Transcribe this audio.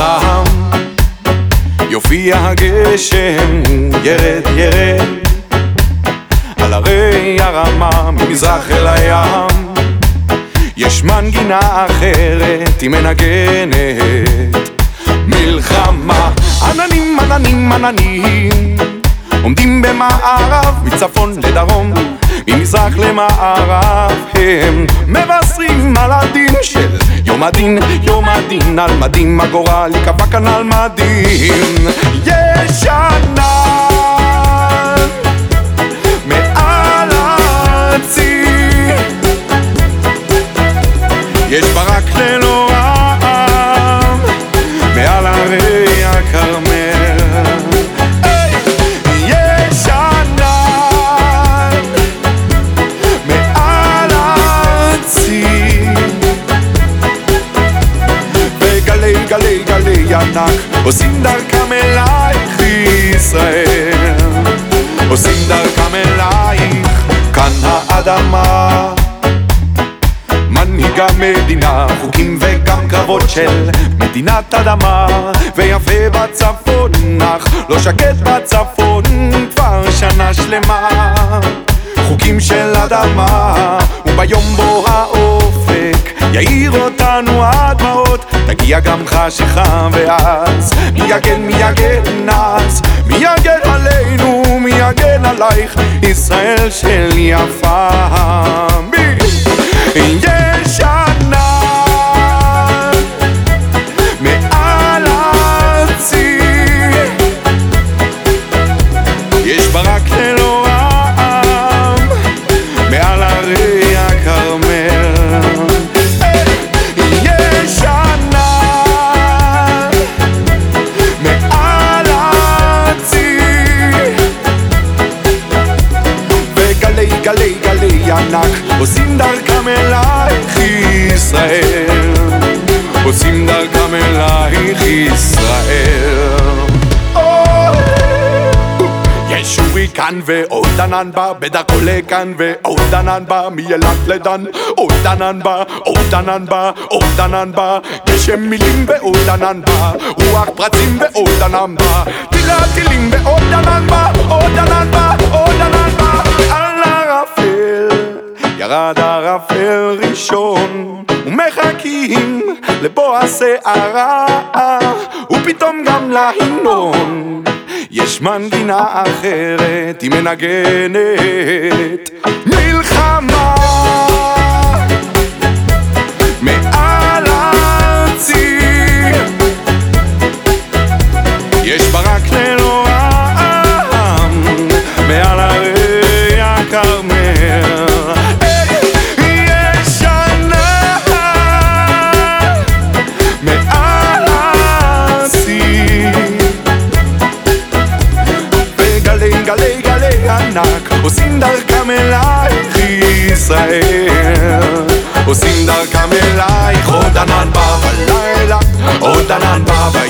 חם, יופיע הגשם, הוא ירד ירד על הרי הרמה ממזרח אל הים. יש מנגינה אחרת, היא מנגנת מלחמה. עננים עננים עננים עומדים במערב, מצפון לדרום, ממזרח למערב. הם מבשרים על הדין של יום הדין, יום הדין על מדים, הגורל יקבע כאן על מדים. יש ענן מעל הצי, יש ברק ללא עם מעל הרי הכרמל. יש ענן מעל הצי, וגלי גלי גלי ענק עושים דרכם אלייך ישראל, עושים דרכם אלייך. כאן האדמה מנהיגה מדינה, חוקים וגם קרבות של מדינת אדמה. ויפה בצפון, אך לא שקט בצפון כבר שנה שלמה. חוקים של אדמה, וביום בו האופק יאיר אותנו הדמעות, תגיע גם חשיכה, ואז מי יגן מי יגן אז, מי יגן עלינו מי יגן עלייך ישראל של יפה. יש ענן מעל הצי, יש ברק ללא עם מעל הרי הכרמל. יש ענן מעל הצי, וגלי גלי גלי ענק עושים דרכם אלייך ישראל, עושים דרכם אלייך ישראל. יש הוריקן ועוד ענן בא, בדרכו לכאן ועוד ענן בא, מאילת לדן עוד ענן בא, עוד ענן בא, עוד ענן בא. גשם מילים ועוד ענן בא, רוח פרצים ועוד ענן בא, תילת טילים ועוד ענן בא, עוד ענן בא, עוד ענן בא. על הערפל ירד ערפל ראשון, ומחכים לבוא הסערה, ופתאום גם להמנון יש מנגינה אחרת, היא מנגנת מלחמה מעל הצי, יש ברק ללא עם מעל הרי הכרמל. יש ענן מעל הצי, וגלי גלי גלי ענק עושים דרכם אלייך ישראל, עושים דרכם אלייך. עוד ענן בא בלילה, עוד ענן בא בלילה.